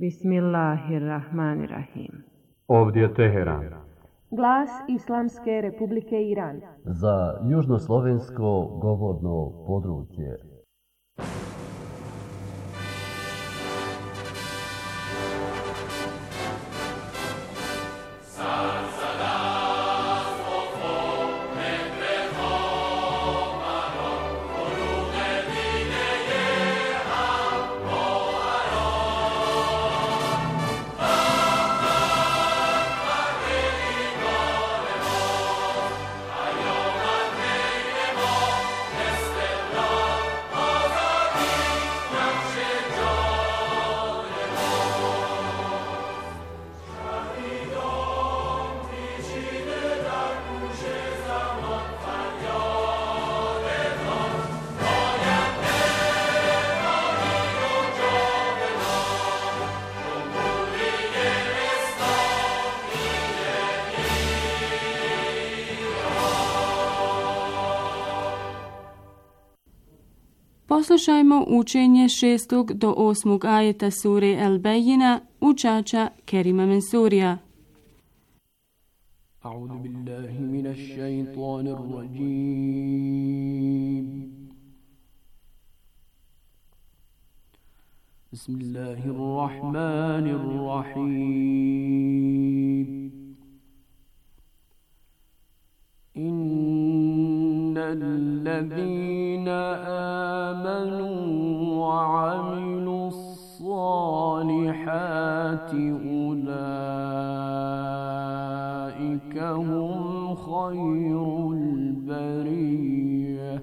Bismillahirrahmanirrahim. Ovdje je Teheran. Glas Islamske Republike Iran. Za južnoslovensko govorno područje. Poslušajmo učenje 6. do 8. ajeta sure El-Bejina učača Kerima Mensurija. A'udhu billahi minash shaitanir rajim. Bismillahirrahmanirrahim. الذين آمنوا وعملوا الصالحات أولئك هم خير البرية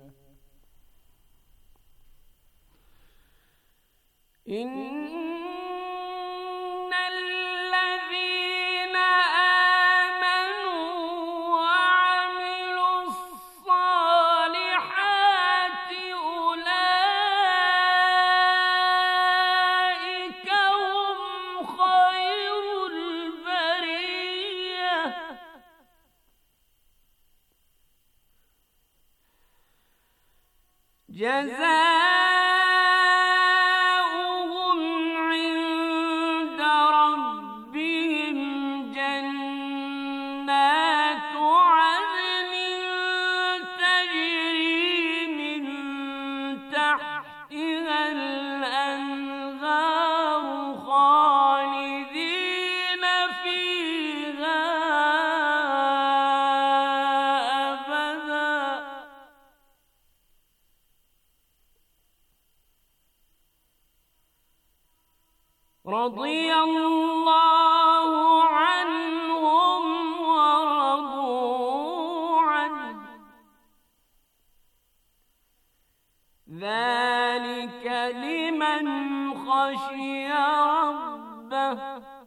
جزاؤهم عند ربهم جنات عدن تجري من تحتها الأنهار خالدين فيها أبدا رضي الله عنهم ورضوا عنه ذلك لمن خشي ربه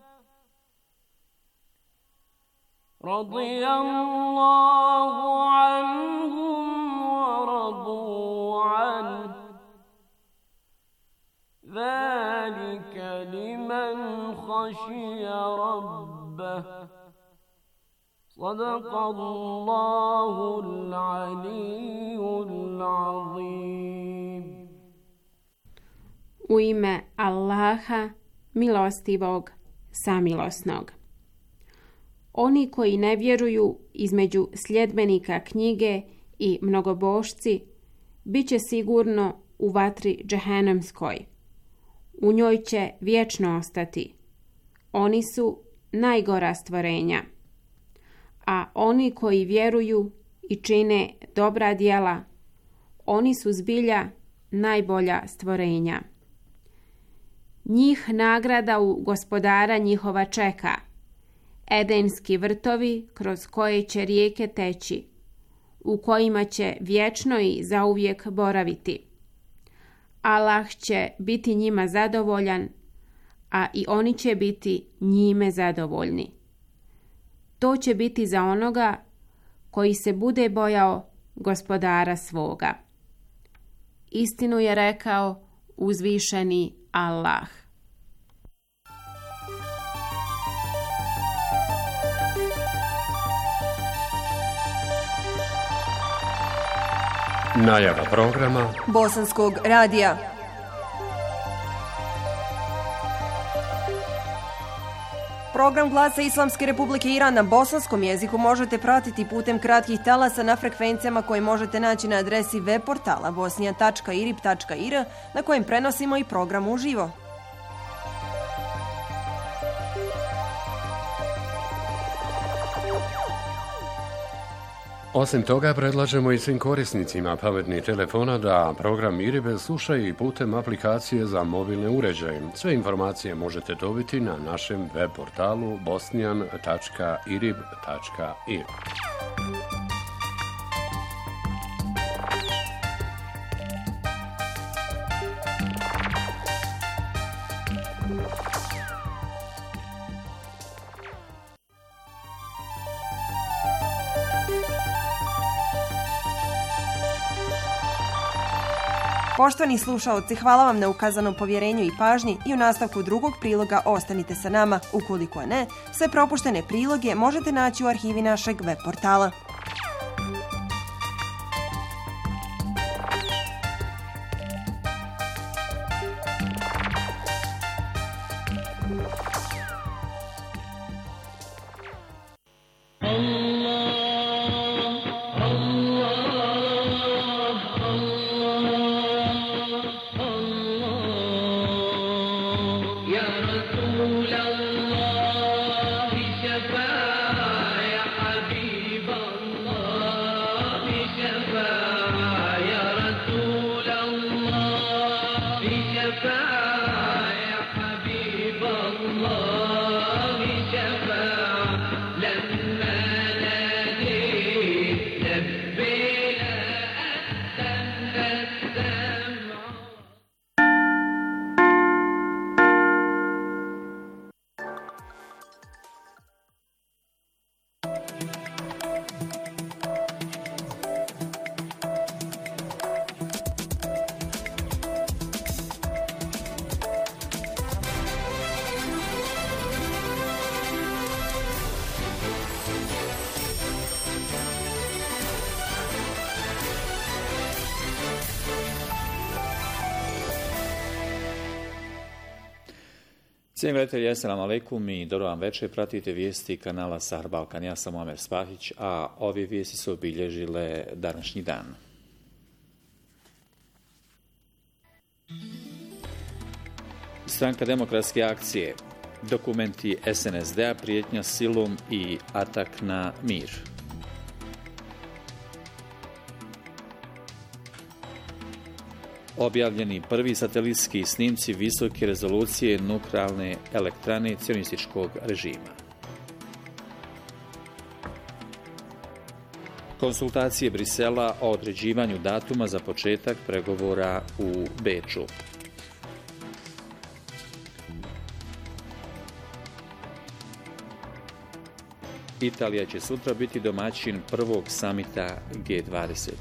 رضي الله عنهم ورضوا عنه ذلك لمن خشي ربه صدق الله العلي العظيم. U ime Allaha, milostivog, samilosnog. Oni koji ne vjeruju između sljedbenika knjige i mnogobošci bit će sigurno u vatri džehennemskoj. U njoj će vječno ostati. Oni su najgora stvorenja. A oni koji vjeruju i čine dobra djela, oni su zbilja najbolja stvorenja. Njih nagrada u gospodara njihova čeka, edenski vrtovi kroz koje će rijeke teći, u kojima će vječno i zauvijek boraviti. Allah će biti njima zadovoljan, a i oni će biti njime zadovoljni. To će biti za onoga koji se bude bojao gospodara svoga. Istinu je rekao uzvišeni Allah. Najava programa Bosanskog radija. Program Glasa Islamske Republike Iran na bosanskom jeziku možete pratiti putem kratkih talasa na frekvencijama koje možete naći na adresi web portala bosnija.irib.ir na kojem prenosimo i program uživo. Osim toga, predlažemo i svim korisnicima pametnih telefona da program IRIB slušaju i putem aplikacije za mobilne uređaje. Sve informacije možete dobiti na našem web portalu bosnian.irib.ir. Poštovani slušaoci, hvala vam na ukazanom povjerenju i pažnji i u nastavku drugog priloga ostanite sa nama. Ukoliko ne, sve propuštene priloge možete naći u arhivi našeg web portala. Cijenjeni gledatelji, assalamu alaikum i dobro vam večer. Pratite vijesti kanala Sahar Balkan. Ja sam Omer Spahić, a ove vijesti su obilježile današnji dan. Stranka demokratske akcije, dokumenti SNSD-a, prijetnja silom i atak na mir. Objavljeni prvi satelitski snimci visoke rezolucije nuklearne elektrane cionističkog režima. Konsultacije Brisela o određivanju datuma za početak pregovora u Beču. Italija će sutra biti domaćin prvog samita G20.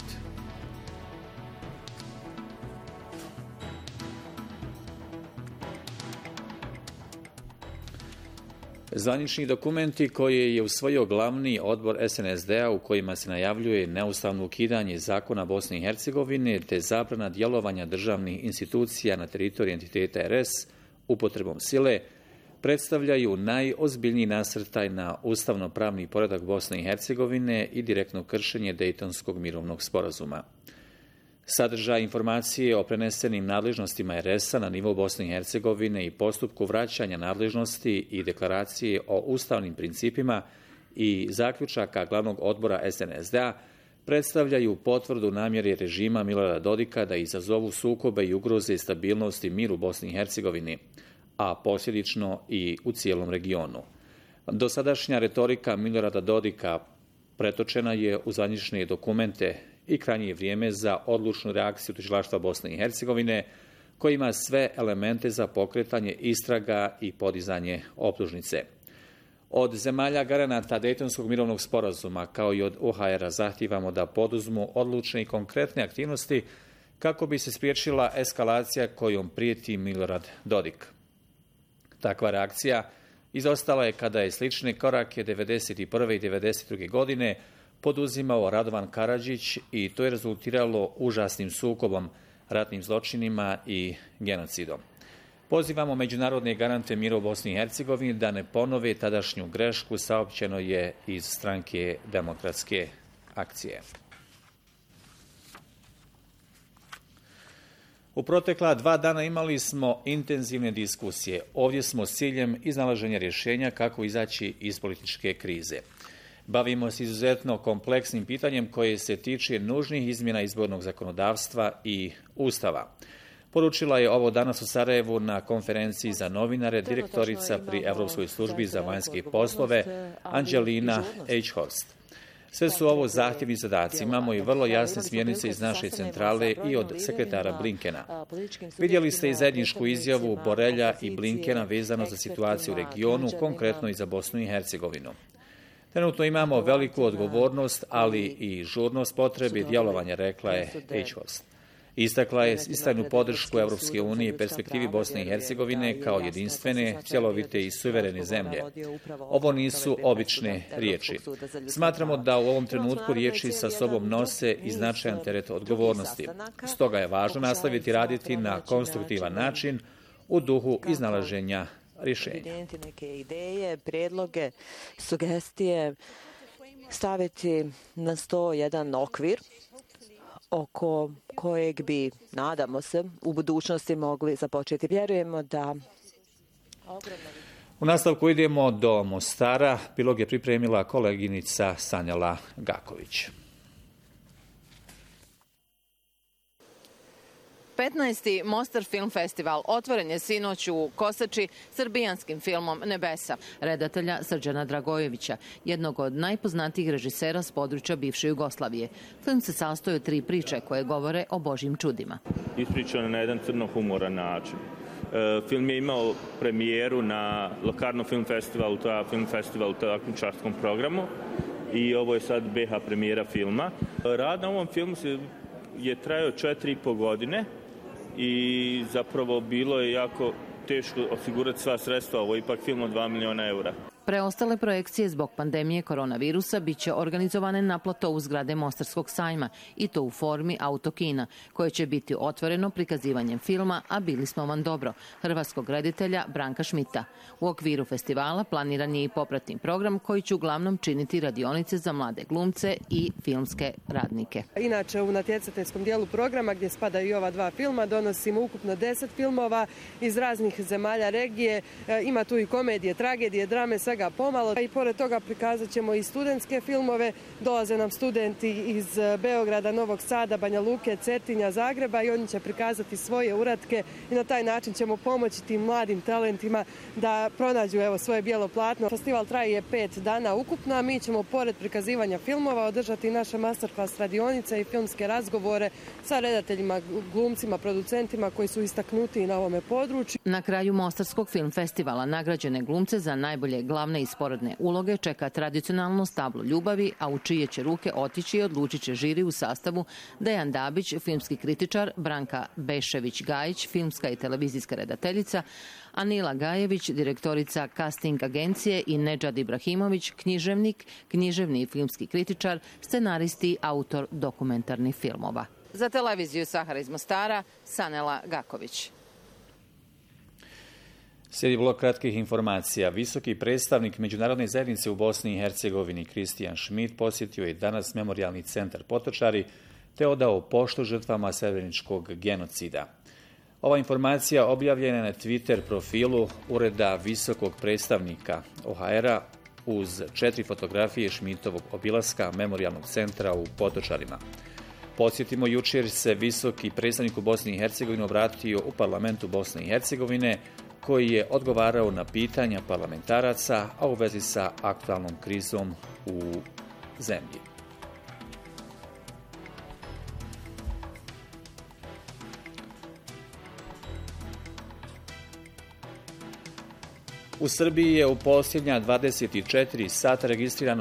Zvanični dokumenti koje je usvojio glavni odbor SNSD-a u kojima se najavljuje neustavno ukidanje zakona Bosne i Hercegovine te zabrana djelovanja državnih institucija na teritoriju entiteta RS upotrebom sile, predstavljaju najozbiljniji nasrtaj na ustavno-pravni poredak Bosne i Hercegovine i direktno kršenje Dejtonskog mirovnog sporazuma. Sadržaj informacije o prenesenim nadležnostima RS-a na nivou Bosne i Hercegovine i postupku vraćanja nadležnosti i deklaracije o ustavnim principima i zaključaka glavnog odbora SNSD-a predstavljaju potvrdu namjere režima Milorada Dodika da izazovu sukobe i ugroze stabilnost i mir u Bosni i Hercegovini, a posljedično i u cijelom regionu. Dosadašnja retorika Milorada Dodika pretočena je u zvanične dokumente i krajnje je vrijeme za odlučnu reakciju tužilaštva Bosne i Hercegovine koji ima sve elemente za pokretanje istraga i podizanje optužnice. Od zemalja garanata Dejtonskog mirovnog sporazuma kao i od OHR-a zahtijevamo da poduzmu odlučne i konkretne aktivnosti kako bi se spriječila eskalacija kojom prijeti Milorad Dodik. Takva reakcija izostala je kada je slične korake 1991. i 1992. godine poduzimao Radovan Karadžić i to je rezultiralo užasnim sukobom, ratnim zločinima i genocidom. Pozivamo međunarodne garante mira u Bosni i Hercegovini da ne ponove tadašnju grešku, saopćeno je iz Stranke demokratske akcije. U protekla 2 dana imali smo intenzivne diskusije. Ovdje smo s ciljem iznalaženja rješenja kako izaći iz političke krize. Bavimo se izuzetno kompleksnim pitanjem koje se tiče nužnih izmjena izbornog zakonodavstva i Ustava. Poručila je ovo danas u Sarajevu na konferenciji za novinare direktorica pri Europskoj službi za vanjske poslove Anđelina Eichhorst. Sve su ovo zahtjevni zadaci. Imamo i vrlo jasne smjernice iz naše centrale i od sekretara Blinkena. Vidjeli ste i zajedničku izjavu Borelja i Blinkena vezano za situaciju u regionu, konkretno i za Bosnu i Hercegovinu. Trenutno imamo veliku odgovornost, ali i žurnost potrebe djelovanja, rekla je Eichhorst. Istakla je istrajnu podršku Europske unije perspektivi Bosne i Hercegovine kao jedinstvene, cjelovite i suverene zemlje. Ovo nisu obične riječi. Smatramo da u ovom trenutku riječi sa sobom nose i značajan teret odgovornosti. Stoga je važno nastaviti raditi na konstruktivan način u duhu iznalaženja rješenja. Neke ideje, prijedloge, sugestije, staviti na sto jedan okvir oko kojeg bi, nadamo se, u budućnosti mogli započeti. Vjerujemo da... U nastavku idemo do Mostara. Prilog je pripremila koleginica Sanjala Gaković. 15. Mostar Film Festival otvoren je sinoć u Kosači srbijanskim filmom Nebesa, redatelja Srđana Dragojevića, jednog od najpoznatijih režisera s područja bivše Jugoslavije. Film se sastoji od 3 priče koje govore o Božjim čudima. Ispričano na jedan crno-humoran način. Film je imao premijeru na Lokarno Film Festivalu, to je film festival u takmičarskom programu, i ovo je sad BH premijera filma. Rad na ovom filmu je trajao 4,5 godine i zapravo bilo je jako teško osigurati sva sredstva. Ovo je ipak film od 2 miliona eura. Preostale projekcije zbog pandemije koronavirusa bit će organizovane na platovu zgrade Mostarskog sajma i to u formi autokina, koje će biti otvoreno prikazivanjem filma A bili smo vam dobro, hrvatskog reditelja Branka Šmita. U okviru festivala planiran je i popratni program koji će uglavnom činiti radionice za mlade glumce i filmske radnike. Inače, u natjecateljskom dijelu programa, gdje spadaju i ova 2 filma, donosimo ukupno 10 filmova iz raznih zemalja regije. Ima tu i komedije, tragedije, drame, svega pomalo. I pored toga prikazat ćemo i studentske filmove. Dolaze nam studenti iz Beograda, Novog Sada, Banja Luke, Cetinja, Zagreba i oni će prikazati svoje uratke i na taj način ćemo pomoći tim mladim talentima da pronađu svoje bijelo platno. Festival traje 5 dana ukupno, a mi ćemo pored prikazivanja filmova održati naše masterclass radionice i filmske razgovore sa redateljima, glumcima, producentima koji su istaknuti na ovome području. Na kraju Mostarskog film festivala nagrađene glumce za najbolje glavne i sporedne uloge čeka tradicionalno stablo ljubavi, a u čije će ruke otići i odlučit će žiri u sastavu Dejan Dabić, filmski kritičar, Branka Bešević-Gajić, filmska i televizijska redateljica, Anila Gajević, direktorica casting agencije i Nedžad Ibrahimović, književnik, književni i filmski kritičar, scenaristi i autor dokumentarnih filmova. Za televiziju Sahara iz Mostara, Sanela Gaković. Slijedi blok kratkih informacija. Visoki predstavnik Međunarodne zajednice u Bosni i Hercegovini Kristijan Šmit posjetio je danas memorijalni centar Potočari te odao poštu žrtvama Srebreničkog genocida. Ova informacija objavljena je na Twitter profilu Ureda visokog predstavnika OHR-a uz 4 fotografije Šmitovog obilaska memorijalnog centra u Potočarima. Podsjetimo, jučer se visoki predstavnik u Bosni i Hercegovini obratio u parlamentu Bosne i Hercegovine koji je odgovarao na pitanja parlamentaraca, a u vezi sa aktualnom krizom u zemlji. U Srbiji je u posljednja 24 sata registrirano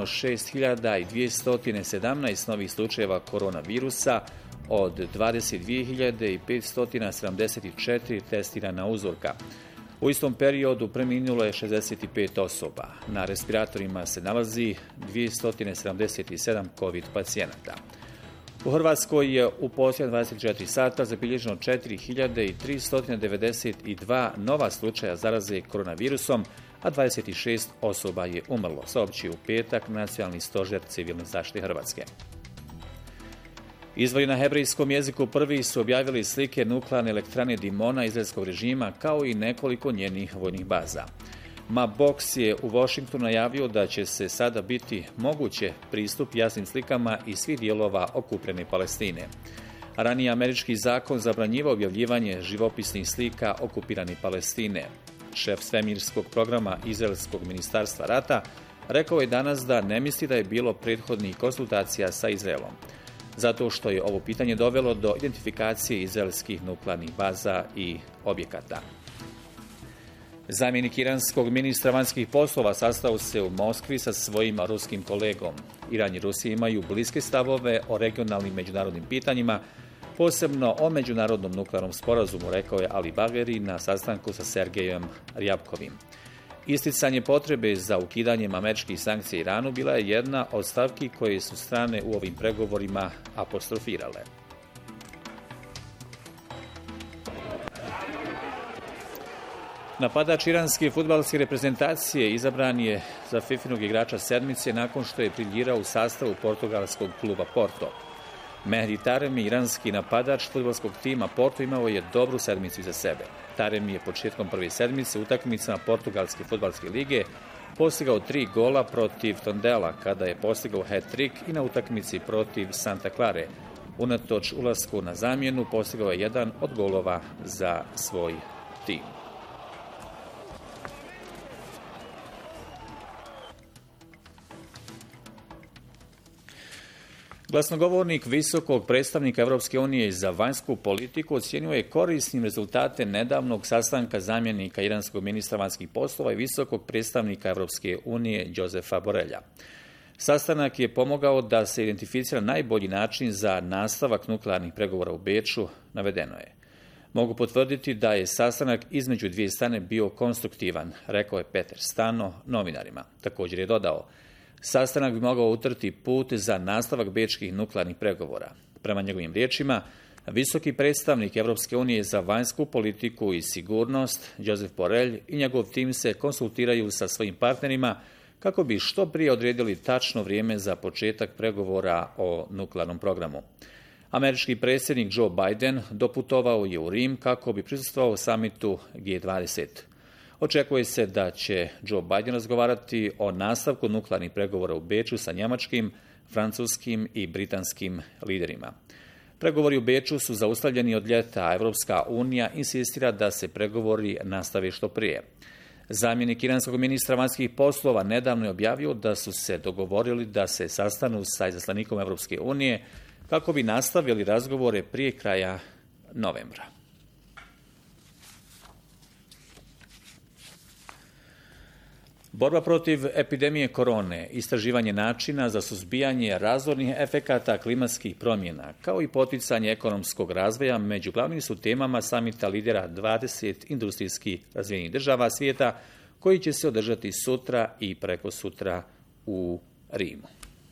6217 novih slučajeva koronavirusa od 22.574 testirana uzorka. U istom periodu preminulo je 65 osoba. Na respiratorima se nalazi 277 COVID pacijenata. U Hrvatskoj je u posljednja 24 sata zabilježeno 4392 nova slučaja zaraze koronavirusom, a 26 osoba je umrlo, saopćio u petak Nacionalni stožer civilne zaštite Hrvatske. Izvori na hebrejskom jeziku prvi su objavili slike nuklearne elektrane Dimona izraelskog režima kao i nekoliko njenih vojnih baza. Box je u Washingtonu najavio da će se sada biti moguće pristup jasnim slikama iz svih dijelova okupljene Palestine. Ranije američki zakon zabranjivao objavljivanje živopisnih slika okupirane Palestine. Šef svemirskog programa Izraelskog ministarstva rata rekao je danas da ne misli da je bilo prethodnih konsultacija sa Izraelom, zato što je ovo pitanje dovelo do identifikacije izraelskih nuklearnih baza i objekata. Zamjenik iranskog ministra vanjskih poslova sastao se u Moskvi sa svojim ruskim kolegom. Iran i Rusija imaju bliske stavove o regionalnim međunarodnim pitanjima, posebno o međunarodnom nuklearnom sporazumu, rekao je Ali Bagheri na sastanku sa Sergejem Rjabkovim. Isticanje potrebe za ukidanjem američkih sankcija Iranu bila je jedna od stavki koje su strane u ovim pregovorima apostrofirale. Napadač iranske fudbalske reprezentacije izabran je za FIFInog igrača sedmice nakon što je briljirao u sastavu portugalskog kluba Porto. Mehdi Taremi, iranski napadač fudbalskog tima Porto, imao je dobru sedmicu iza sebe. Taremi je početkom prve sedmice utakmicama Portugalske fudbalske lige postigao 3 gola protiv Tondela kada je postigao hat-trick i na utakmici protiv Santa Clare. Unatoč ulasku na zamjenu postigao je jedan od golova za svoj tim. Glasnogovornik visokog predstavnika Europske unije za vanjsku politiku ocijenio je korisnim rezultate nedavnog sastanka zamjenika iranskog ministra vanjskih poslova i visokog predstavnika Europske unije Josefa Borrella. Sastanak je pomogao da se identificira najbolji način za nastavak nuklearnih pregovora u Beču, navedeno je. Mogu potvrditi da je sastanak između dvije strane bio konstruktivan, rekao je Peter Stano novinarima. Također je dodao, sastanak bi mogao utrti put za nastavak bečkih nuklearnih pregovora. Prema njegovim riječima, visoki predstavnik Europske unije za vanjsku politiku i sigurnost, Josep Borrell, i njegov tim se konsultiraju sa svojim partnerima kako bi što prije odredili tačno vrijeme za početak pregovora o nuklearnom programu. Američki predsjednik Joe Biden doputovao je u Rim kako bi prisustvovao samitu G20. Očekuje se da će Joe Biden razgovarati o nastavku nuklearnih pregovora u Beču sa njemačkim, francuskim i britanskim liderima. Pregovori u Beču su zaustavljeni od ljeta, a Europska unija insistira da se pregovori nastave što prije. Zamjenik iranskog ministra vanjskih poslova nedavno je objavio da su se dogovorili da se sastanu sa izaslanikom Europske unije kako bi nastavili razgovore prije kraja novembra. Borba protiv epidemije korone, istraživanje načina za suzbijanje razornih efekata klimatskih promjena, kao i poticanje ekonomskog razvoja među glavnim su temama samita lidera 20 industrijski razvijenih država svijeta, koji će se održati sutra i prekosutra u Rimu.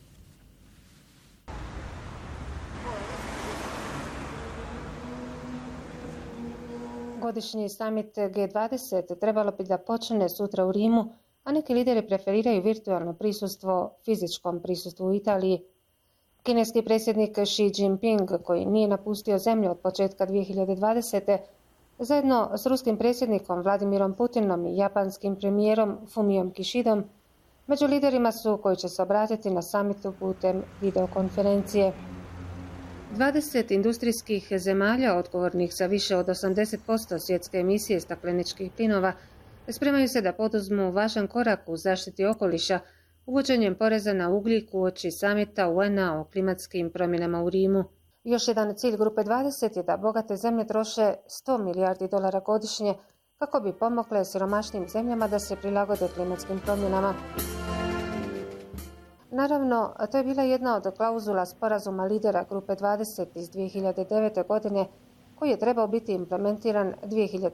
Godišnji samit G20 trebalo bi da počne sutra u Rimu, a neki lideri preferiraju virtualno prisustvo fizičkom prisustvu u Italiji. Kineski predsjednik Xi Jinping, koji nije napustio zemlju od početka 2020. zajedno s ruskim predsjednikom Vladimirom Putinom i japanskim premijerom Fumiom Kishidom, među liderima su koji će se obratiti na samitu putem videokonferencije. 20 industrijskih zemalja odgovornih za više od 80% svjetske emisije stakleničkih plinova spremaju se da poduzmu važan korak u zaštiti okoliša uvođenjem poreza na ugljik uoči samita UN-a o klimatskim promjenama u Rimu. Još jedan cilj grupe 20 je da bogate zemlje troše $100 milijardi godišnje kako bi pomogle siromašnim zemljama da se prilagode klimatskim promjenama. Naravno, to je bila jedna od klauzula sporazuma lidera grupe 20 iz 2009. godine koji je trebao biti implementiran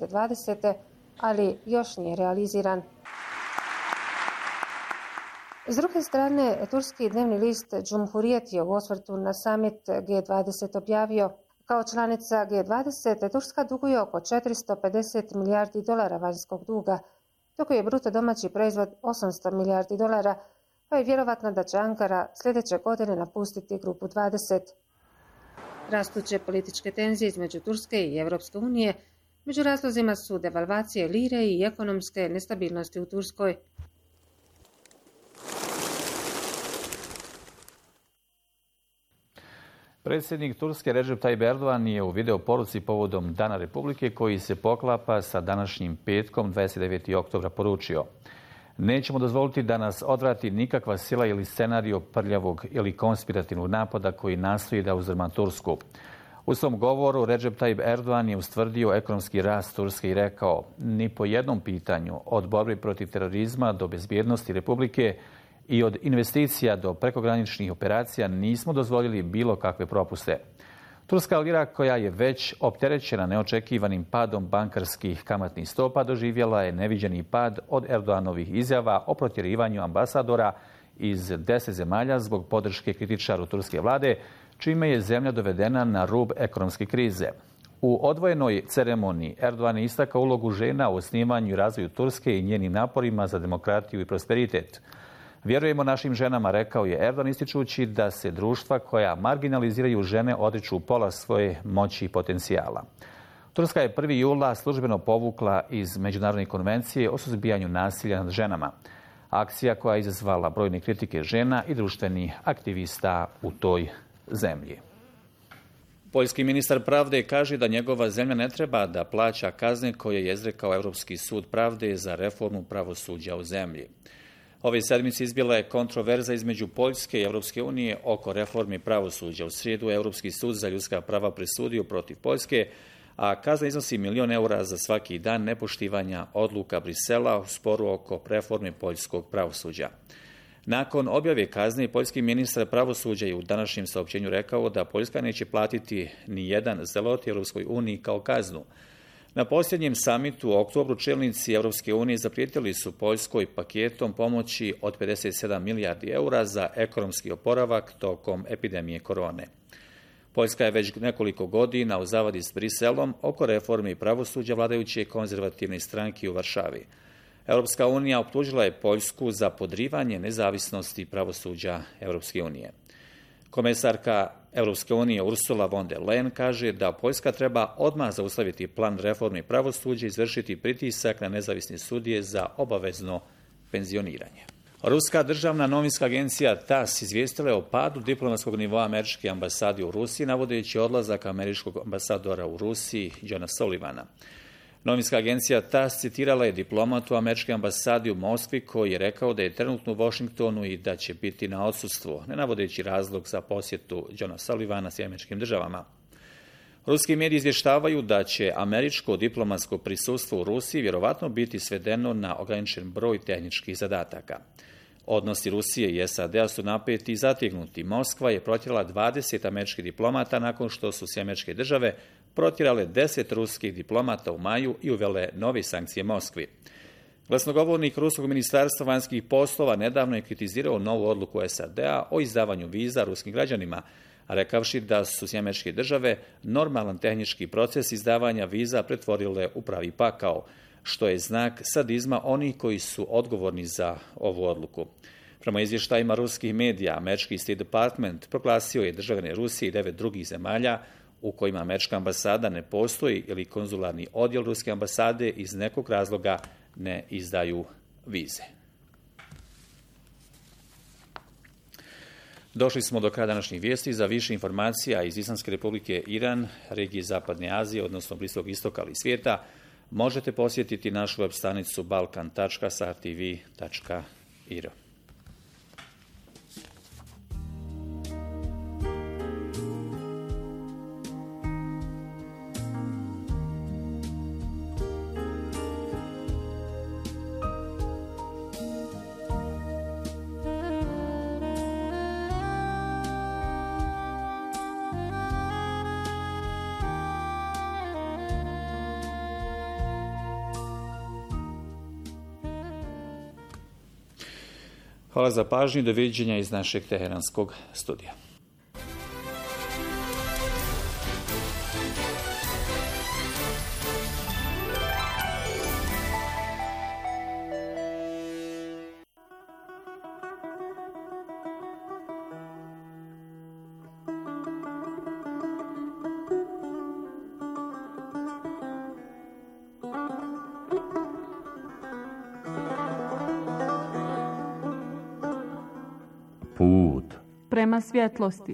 2020. ali još nije realiziran. S druge strane, turski dnevni list Cumhuriyet je u osvrtu na summit G20 objavio: kao članica G20, Turska duguje oko 450 milijardi dolara vanjskog duga, dok je bruto domaći proizvod 800 milijardi dolara, pa je vjerovatno da će Ankara sljedeće godine napustiti grupu 20. Rastuće političke tenzije između Turske i Europske unije među razlozima su devalvacije lire i ekonomske nestabilnosti u Turskoj. Predsjednik Turske Recep Tayyip Erdogan je u video poruci povodom Dana Republike, koji se poklapa sa današnjim petkom 29. oktobra, poručio: nećemo dozvoliti da nas odvrati nikakva sila ili scenario prljavog ili konspirativnog napada koji nastoji da uzdrma Tursku. U svom govoru Recep Tayyip Erdogan je ustvrdio ekonomski rast Turske i rekao: ni po jednom pitanju, od borbe protiv terorizma do bezbjednosti Republike i od investicija do prekograničnih operacija, nismo dozvolili bilo kakve propuste. Turska lira, koja je već opterećena neočekivanim padom bankarskih kamatnih stopa, doživjela je neviđeni pad od Erdoganovih izjava o protjerivanju ambasadora iz 10 zemalja zbog podrške kritičaru turske vlade, čime je zemlja dovedena na rub ekonomske krize. U odvojenoj ceremoniji Erdogan je istakao ulogu žena u osnivanju i razvoju Turske i njenim naporima za demokratiju i prosperitet. Vjerujemo našim ženama, rekao je Erdogan, ističući da se društva koja marginaliziraju žene odriču pola svoje moći i potencijala. Turska je 1. jula službeno povukla iz Međunarodne konvencije o suzbijanju nasilja nad ženama. Akcija koja je izazvala brojne kritike žena i društvenih aktivista u toj zemlji. Poljski ministar pravde kaže da njegova zemlja ne treba da plaća kazne koje je izrekao Europski sud pravde za reformu pravosuđa u zemlji. Ove sedmice izbila je kontroverza između Poljske i Europske unije oko reformi pravosuđa. U srijedu je Europski sud za ljudska prava presudio protiv Poljske, a kazna iznosi 1 milion eura za svaki dan nepoštivanja odluka Brisela u sporu oko reforme poljskog pravosuđa. Nakon objave kazne, poljski ministar pravosuđa je u današnjem saopćenju rekao da Poljska neće platiti ni jedan zelot Europskoj uniji kao kaznu. Na posljednjem samitu u oktobru čelnici Europske unije zaprijetili su Poljskoj paketom pomoći od 57 milijardi eura za ekonomski oporavak tokom epidemije korone. Poljska je već nekoliko godina u zavadi s Briselom oko reforme pravosuđa vladajuće konzervativne stranke u Varšavi. Europska unija optužila je Poljsku za podrivanje nezavisnosti pravosuđa Europske unije. Komesarka Europske unije Ursula von der Leyen kaže da Poljska treba odmah zaustaviti plan reforme pravosuđa i izvršiti pritisak na nezavisne sudije za obavezno penzioniranje. Ruska državna novinska agencija TASS izvijestila je o padu diplomatskog nivoa američke ambasade u Rusiji, navodeći odlazak američkog ambasadora u Rusiji Johna Sullivana. Novinska agencija TASS citirala je diplomatu američke ambasade u Moskvi koji je rekao da je trenutno u Washingtonu i da će biti na odsustvu, ne navodeći razlog za posjetu Johna Sullivana s američkim državama. Ruski mediji izvještavaju da će američko diplomatsko prisustvo u Rusiji vjerovatno biti svedeno na ograničen broj tehničkih zadataka. Odnosi Rusije i SAD-a su napeti i zategnuti. Moskva je protjerala 20 američkih diplomata nakon što su se američke države protjerale 10 ruskih diplomata u maju i uvele nove sankcije Moskvi. Glasnogovornik Ruskog ministarstva vanjskih poslova nedavno je kritizirao novu odluku SAD-a o izdavanju viza ruskim građanima, rekavši da su se američke države normalan tehnički proces izdavanja viza pretvorile u pravi pakao, što je znak sadizma onih koji su odgovorni za ovu odluku. Prema izvještajima ruskih medija, američki State Department proglasio je državljane Rusije i 9 drugih zemalja u kojima američka ambasada ne postoji ili konzularni odjel ruske ambasade iz nekog razloga ne izdaju vize. Došli smo do kraja današnjih vijesti. Za više informacija iz Islamske republike Iran, regije Zapadne Azije, odnosno Bliskog istoka ali svijeta, možete posjetiti našu web stranicu balkan.sartv.ir. Hvala za pažnju i doviđenja iz našeg teheranskog studija. Put prema svjetlosti.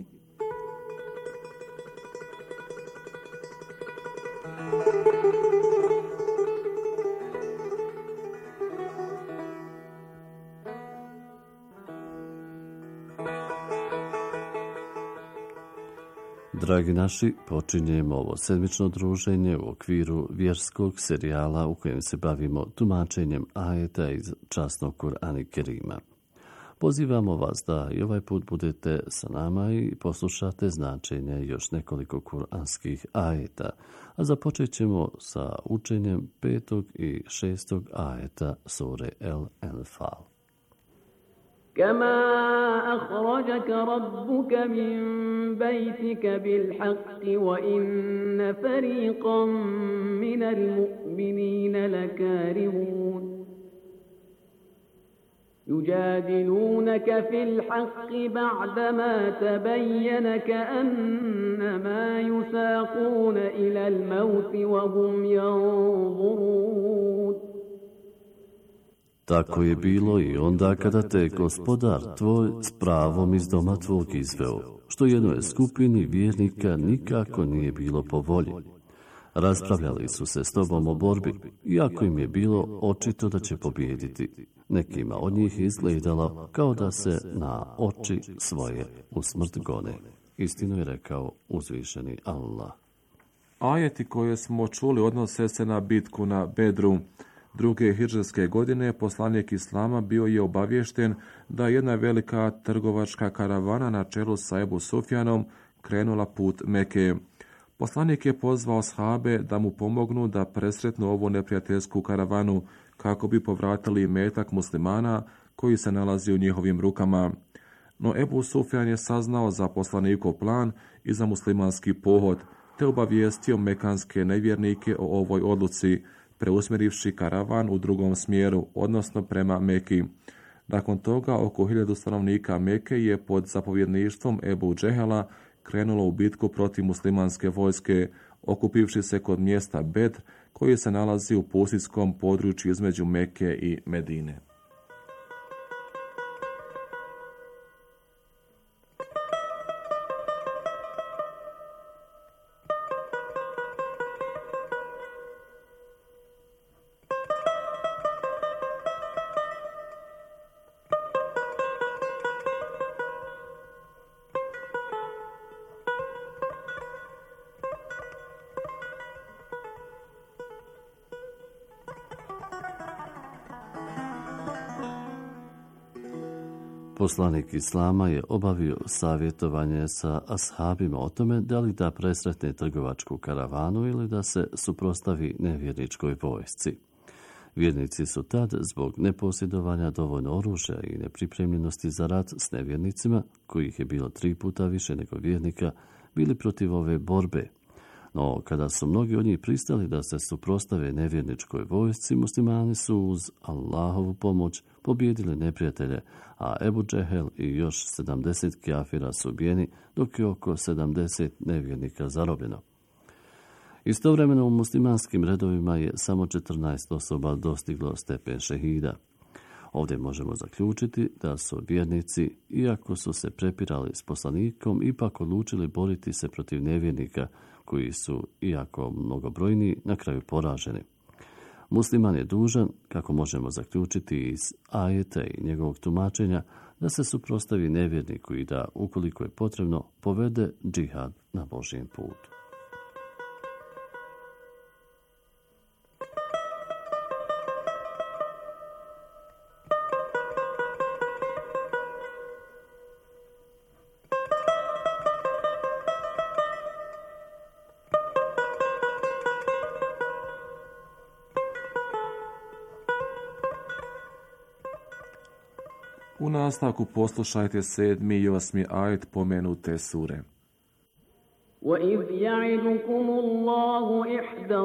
Dragi naši, počinjemo ovo sedmično druženje u okviru vjerskog serijala u kojem se bavimo tumačenjem ajeta iz časnog Kur'ana Kerima. Pozivamo vas da i ovaj put budete sa nama i poslušate značenje još nekoliko kuranskih ajeta, a započet ćemo sa učenjem 5. i 6. ajeta sure El-Enfal. كما أخرجك ربك من بيتك بالحق وإن فريقا من المؤمنين لكارهون يجادلونك في الحق بعدما تبين كأنما يساقون إلى الموت وهم ينظرون. Tako je bilo i onda kada te gospodar tvoj s pravom iz doma tvog izveo, što jednoj skupini vjernika nikako nije bilo po volji. Raspravljali su se s tobom o borbi, iako im je bilo očito da će pobijediti. Nekima od njih izgledalo kao da se na oči svoje u smrt gone. Istinu je rekao uzvišeni Allah. Ajeti koje smo čuli odnose se na bitku na Bedru. 2. hidžrske godine poslanik Islama bio je obaviješten da jedna velika trgovačka karavana na čelu sa Ebu Sufjanom krenula put Meke. Poslanik je pozvao ashabe da mu pomognu da presretnu ovu neprijateljsku karavanu kako bi povratili metak muslimana koji se nalazi u njihovim rukama. No Ebu Sufjan je saznao za poslanikov plan i za muslimanski pohod, te obavijestio mekanske nevjernike o ovoj odluci, preusmjerivši karavan u drugom smjeru, odnosno prema Meki. Nakon toga oko 1000 stanovnika Meke je pod zapovjedništvom Ebu Džehela krenulo u bitku protiv muslimanske vojske, okupivši se kod mjesta Bedr, koji se nalazi u pustinjskom području između Meke i Medine. Poslanik Islama je obavio savjetovanje sa ashabima o tome da li da presretne trgovačku karavanu ili da se suprotstavi nevjerničkoj vojsci. Vjernici su tad, zbog neposjedovanja dovoljno oružja i nepripremljenosti za rat s nevjernicima, kojih je bilo 3 puta više nego vjernika, bili protiv ove borbe. No, kada su mnogi od njih pristali da se suprotstave nevjerničkoj vojsci, muslimani su uz Allahovu pomoć pobijedili neprijatelje, a Ebu Džehel i još 70 kafira su ubijeni, dok je oko 70 nevjernika zarobljeno. Istovremeno u muslimanskim redovima je samo 14 osoba dostiglo stepen šehida. Ovdje možemo zaključiti da su vjernici, iako su se prepirali s poslanikom, ipak odlučili boriti se protiv nevjernika, koji su, iako mnogobrojni, na kraju poraženi. Musliman je dužan, kako možemo zaključiti iz ajeta i njegovog tumačenja, da se suprotstavi nevjerniku i da, ukoliko je potrebno, povede džihad na Božjem putu. U nastavku poslušajte 7. i 8. ajet pomenute sure. وَإِذْ يَعِدُكُمُ اللَّهُ إِحْدَى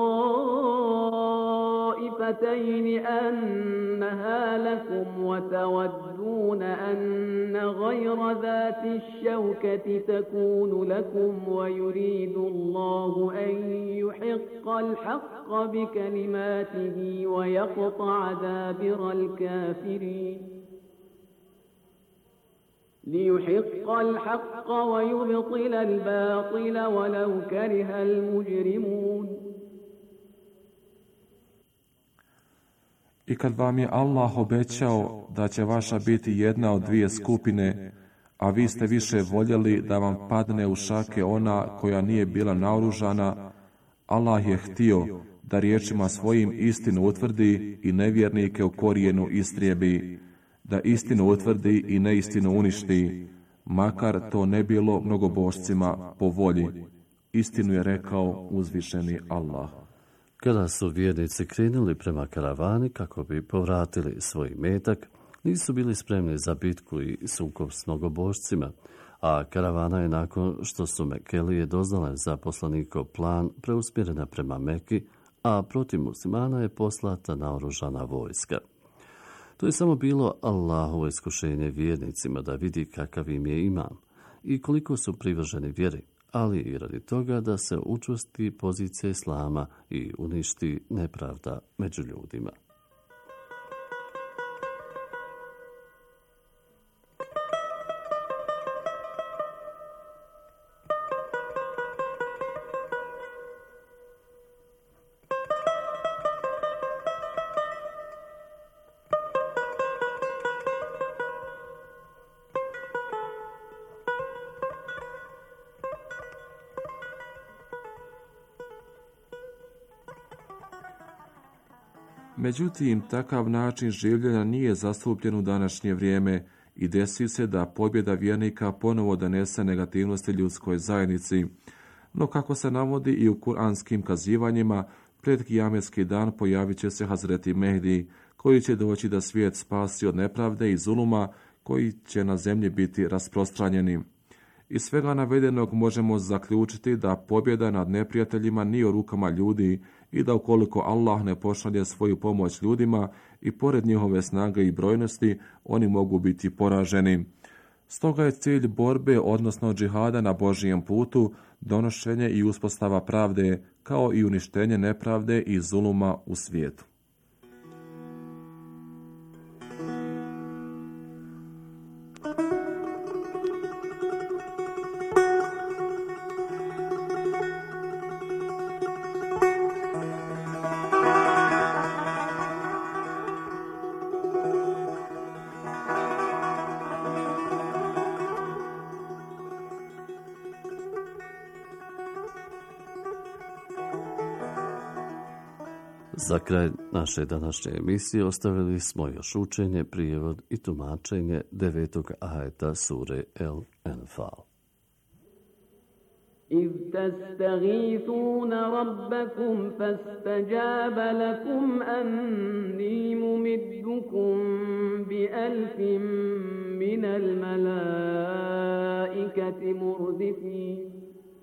الطَّائِفَتَيْنِ أَنَّهَا لَكُمْ وَتَوَدُّونَ أَنَّ غَيْرَ ذَاتِ الشَّوْكَةِ تَكُونُ لَكُمْ وَيُرِيدُ اللَّهُ أَن يُحِقَّ الْحَقَّ بِكَلِمَاتِهِ وَيَقْطَعَ دَابِرَ الْكَافِرِينَ ليحق الحق ويبطل الباطل ولو كره المجرمون. I kad vam je Allah obećao da će vaša biti jedna od dvije skupine, a vi ste više voljeli da vam padne u šake ona koja nije bila naoružana, Allah je htio da riječima svojim istinu utvrdi i nevjernike u korijenu istrijebi, da istinu utvrdi i neistinu uništi, makar to ne bilo mnogobožcima po volji. Istinu je rekao uzvišeni Allah. Kada su vjernici krenuli prema karavani kako bi povratili svoj metak, nisu bili spremni za bitku i sukob s mnogobožcima, a karavana je nakon što su Mekelije doznale za poslanikov plan preusmjerena prema Meki, a protiv muslimana je poslata naoružana vojska. To je samo bilo Allahovo iskušenje vjernicima da vidi kakav im je imam i koliko su privrženi vjeri, ali i radi toga da se učvrsti pozicija islama i uništi nepravda među ljudima. Međutim, takav način življenja nije zastupljen u današnje vrijeme i desi se da pobjeda vjernika ponovo donese negativnosti ljudskoj zajednici. No kako se navodi i u kuranskim kazivanjima, pred kijametski dan pojavit će se Hazreti Mehdi, koji će doći da svijet spasi od nepravde i zuluma koji će na zemlji biti rasprostranjeni. Iz svega navedenog možemo zaključiti da pobjeda nad neprijateljima nije u rukama ljudi i da ukoliko Allah ne pošalje svoju pomoć ljudima i pored njihove snage i brojnosti, oni mogu biti poraženi. Stoga je cilj borbe, odnosno džihada na Božijem putu, donošenje i uspostava pravde, kao i uništenje nepravde i zuluma u svijetu. Za kraj naše današnje emisije ostavili smo još učenje, prijevod i tumačenje 9. ajeta sure El-Enfal. إذ تستغيثون ربكم فاستجاب لكم أني ممدكم بألف من الملائكة مردفين.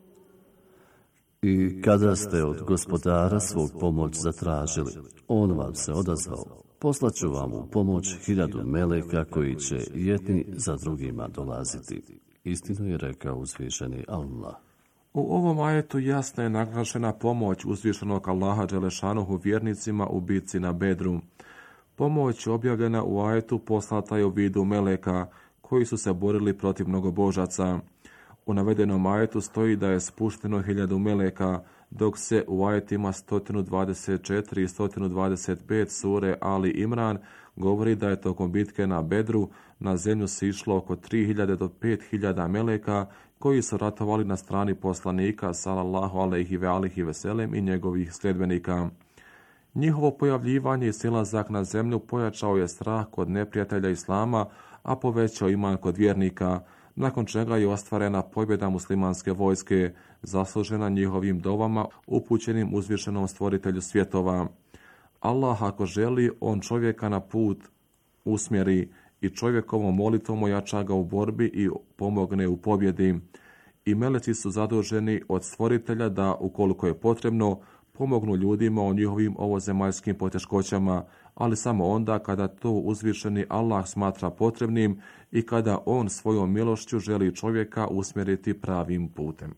I kada ste od gospodara svog pomoć zatražili, on vam se odazvao. Poslaću vam u pomoć 1000 meleka koji će jedni za drugima dolaziti. Istinu je rekao uzvišeni Allah. U ovom ajetu jasno je naglašena pomoć uzvišenog Allaha dželešanuhu vjernicima u bitci na Bedru. Pomoć objavljena u ajetu poslata je u vidu meleka koji su se borili protiv mnogobožaca. U navedenom ajetu stoji da je spušteno 1000 meleka, dok se u ajetima 124 i 125 sure Ali Imran govori da je tokom bitke na Bedru na zemlju sišlo oko 3000 do 5000 meleka koji su ratovali na strani poslanika sallallahu alejhi ve sellem i njegovih sljedbenika. Njihovo pojavljivanje i silazak na zemlju pojačao je strah kod neprijatelja islama, a povećao iman kod vjernika, nakon čega je ostvarena pobjeda muslimanske vojske, zaslužena njihovim dovama upućenim uzvišenom stvoritelju svjetova. Allah ako želi, on čovjeka na put usmjeri i čovjekovom molitvom ojača ga u borbi i pomogne u pobjedi. I meleci su zaduženi od stvoritelja da, ukoliko je potrebno, pomognu ljudima u njihovim ovozemaljskim poteškoćama, ali samo onda kada to uzvišeni Allah smatra potrebnim i kada on svojom milošću želi čovjeka usmjeriti pravim putem.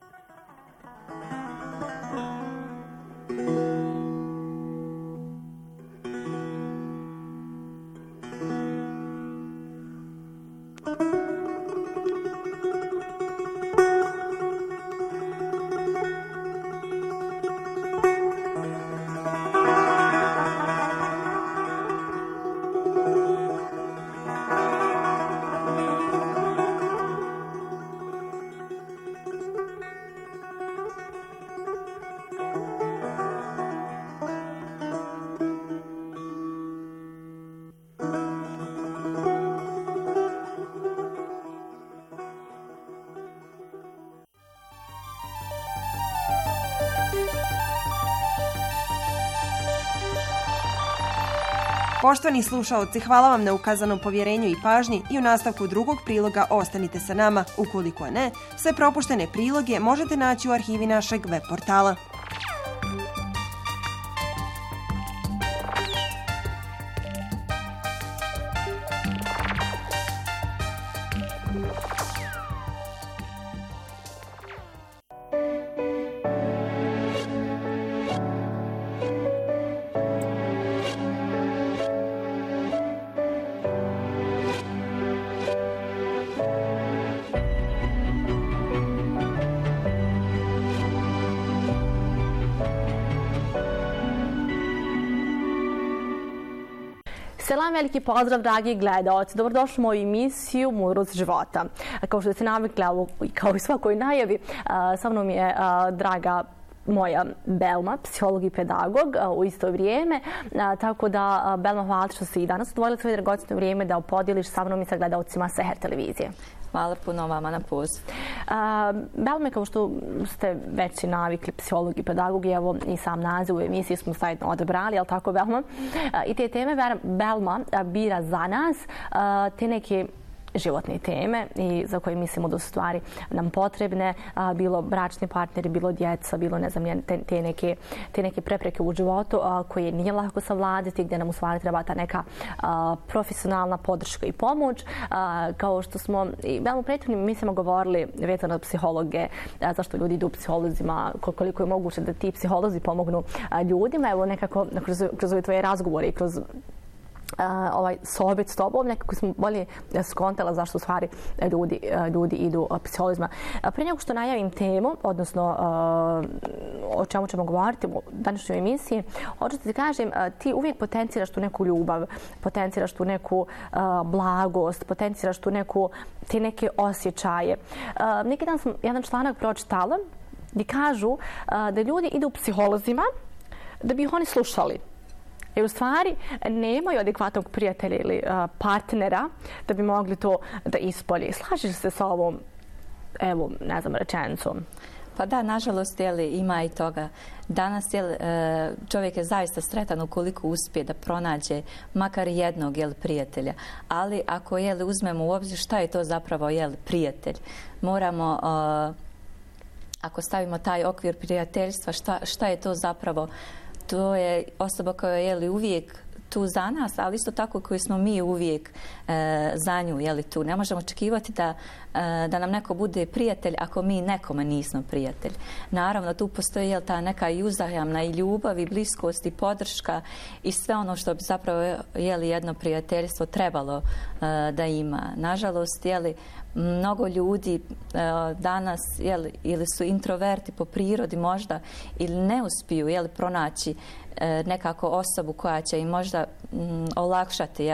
Poštovani slušaoci, hvala vam na ukazanom povjerenju i pažnji i u nastavku drugog priloga ostanite sa nama. Ukoliko ne, sve propuštene priloge možete naći u arhivi našeg web portala. Selam, veliki pozdrav, dragi gledaoci. Dobrodošli u moju emisiju Mudrost života. Kao što ste navikli, kao i svakoj najavi, sa mnom je draga moja Belma, psiholog i pedagog u isto vrijeme. Tako da, Belma, hvala što si i danas odvojila svoje dragocjeno vrijeme da podijeliš sa mnom i sa gledaocima Seher televizije. Hvala puno vama na poziv. Belme, kao što ste već i navikli, psiholog i pedagog, evo i sam naziv u emisiji smo zajedno odabrali, jel tako, Belma? I te teme Belma bira za nas, te neke životne teme i za koje mislimo da su stvari nam potrebne, bilo bračni partneri, bilo djeca, bilo ne znam, te neke prepreke u životu koje nije lako savladati, gdje nam u stvari treba ta neka profesionalna podrška i pomoć. Kao što smo i u prethodnim emisijama govorili vezano od psihologe, zašto ljudi idu psiholozima, koliko je moguće da ti psiholozi pomognu ljudima. Evo nekako kroz ove tvoje razgovore i kroz ovaj sohbet s tobom, nekako smo bolje skontala zašto u stvari ljudi idu psiholozima. Prije nego što najavim temu, odnosno o čemu ćemo govoriti u današnjoj emisiji, hoću da ti kažem, ti uvijek potenciraš tu neku ljubav, potenciraš tu neku blagost, potenciraš tu te neke osjećaje. Neki dan sam jedan članak pročitala gdje kažu da ljudi idu psiholozima da bi ih oni slušali. Jer u stvari nemaju adekvatnog prijatelja ili partnera da bi mogli to da ispolje. Slažeš se sa ovom, evo, ne znam, rečenicom? Pa da, nažalost, ima i toga. Danas čovjek je zaista sretan ukoliko uspije da pronađe makar jednog prijatelja. Ali ako uzmemo u obzir šta je to zapravo prijatelj, moramo, ako stavimo taj okvir prijateljstva, šta je to zapravo? To je osoba koja je uvijek tu za nas, ali isto tako koji smo mi uvijek za nju tu. Ne možemo očekivati da nam neko bude prijatelj ako mi nekome nismo prijatelj. Naravno, tu postoji ta neka i uzajamna i ljubav i bliskost i podrška i sve ono što bi zapravo jedno prijateljstvo trebalo da ima. Nažalost, mnogo ljudi danas ili su introverti po prirodi možda ili ne uspiju pronaći nekako osobu koja će im možda olakšati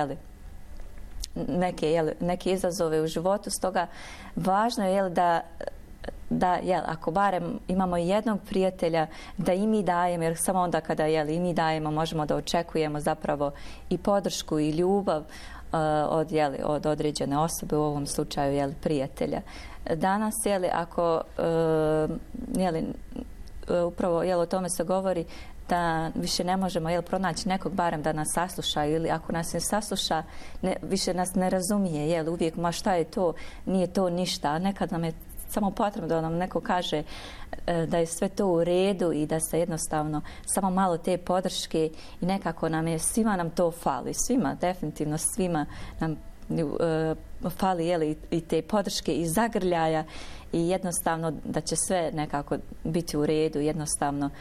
neke izazove u životu. Stoga važno je da ako barem imamo jednog prijatelja da i mi dajemo, jer samo onda kada i mi dajemo možemo da očekujemo zapravo i podršku i ljubav od određene osobe, u ovom slučaju prijatelja. Danas ako upravo o tome se govori, da više ne možemo pronaći nekog barem da nas sasluša, ili ako nas ne sasluša, više nas ne razumije, uvijek, ma šta je to, nije to ništa, a nekad nam je samo potrebno da nam neko kaže da je sve to u redu i da se jednostavno samo malo te podrške i nekako svima nam to fali, svima, definitivno svima nam fali i te podrške i zagrljaja i jednostavno da će sve nekako biti u redu, jednostavno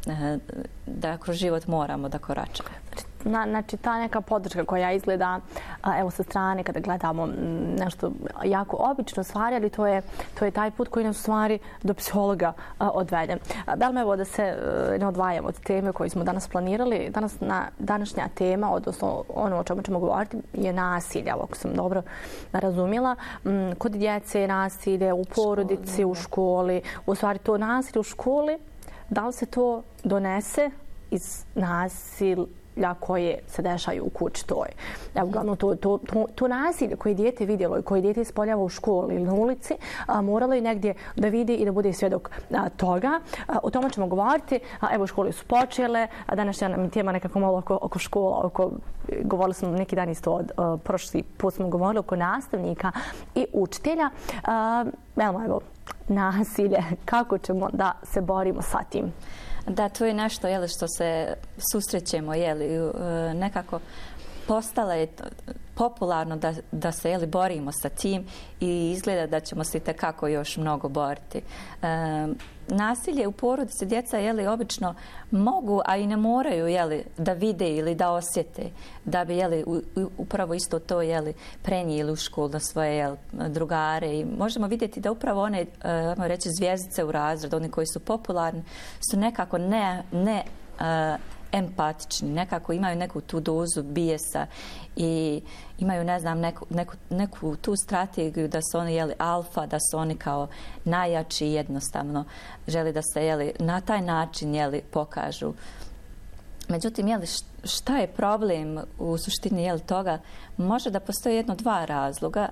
da kroz život moramo da koračamo. Znači, ta neka podrška koja izgleda, evo sa strane kada gledamo nešto jako obično stvari, ali to je taj put koji nas u stvari do psihologa odvede. Belma, evo da se ne odvajamo od teme koju smo danas planirali. Današnja tema, odnosno ono o čemu ćemo govoriti, je nasilje, ako sam dobro razumjela. Kod djece je nasilje u porodici, u školi. U stvari to nasilje u školi, da li se to donese iz nasilja koje se dešaju u kući toj? Uglavnom, to nasilje koje dijete vidjelo i koje dijete ispoljava u školi ili na ulici, moralo je negdje da vidi i da bude svjedok toga. O tome ćemo govoriti. Evo, škole su počele. Današnja nam je tema nekako malo oko škola. Govorili smo neki dan isto, prošli put smo govorili oko nastavnika i učitelja. Evo, nasilje, kako ćemo da se borimo sa tim? Da, to je nešto što se susrećemo, nekako postalo je popularno da se borimo sa tim i izgleda da ćemo se itekako još mnogo boriti. Nasilje u porodici, djeca obično mogu, a i ne moraju da vide ili da osjete, da bi upravo isto to prenijeli u školu na svoje drugare. I možemo vidjeti da upravo one, reći, zvjezdice u razredu, oni koji su popularni, su nekako ne empatični, nekako imaju neku tu dozu bijesa i imaju, ne znam, neku tu strategiju da su oni alfa, da su oni kao najjači i jednostavno želi da se na taj način pokažu. Međutim, šta je problem u suštini toga? Može da postoji dva razloga,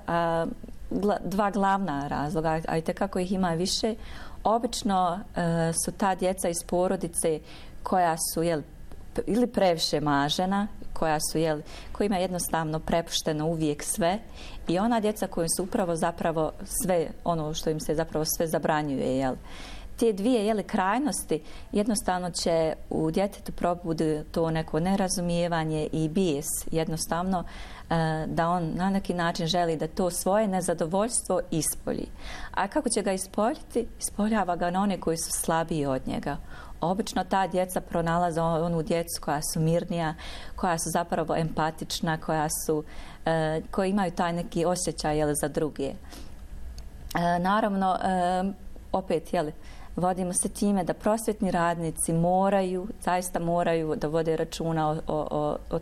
dva glavna razloga, a i tekako ih ima više. Obično su ta djeca iz porodice koja su ili previše mažena, kojima je jednostavno prepušteno uvijek sve, i ona djeca koji su upravo zapravo sve, ono što im se zapravo sve zabranjuje. Te dvije krajnosti jednostavno će u djetetu probudi to neko nerazumijevanje i bijes, jednostavno da on na neki način želi da to svoje nezadovoljstvo ispolji. A kako će ga ispoljiti? Ispoljava ga na one koji su slabiji od njega. Obično ta djeca pronalaze onu djecu koja su mirnija, koja su zapravo empatična, koji imaju taj neki osjećaj za druge. Naravno, opet, vodimo se time da prosvjetni radnici zaista moraju da vode računa o